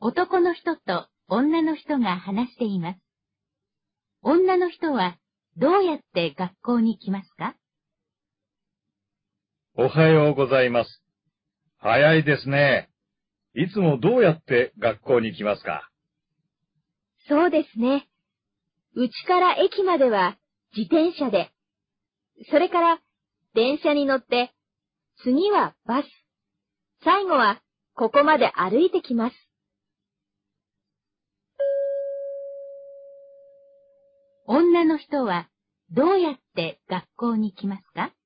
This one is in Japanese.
男の人と女の人が話しています。女の人はどうやって学校に来ますか？ おはようございます。早いですね。いつもどうやって学校に来ますか？ そうですね。うちから駅までは自転車で、それから電車に乗って、次はバス、最後はここまで歩いてきます。 女の人はどうやって学校に来ますか？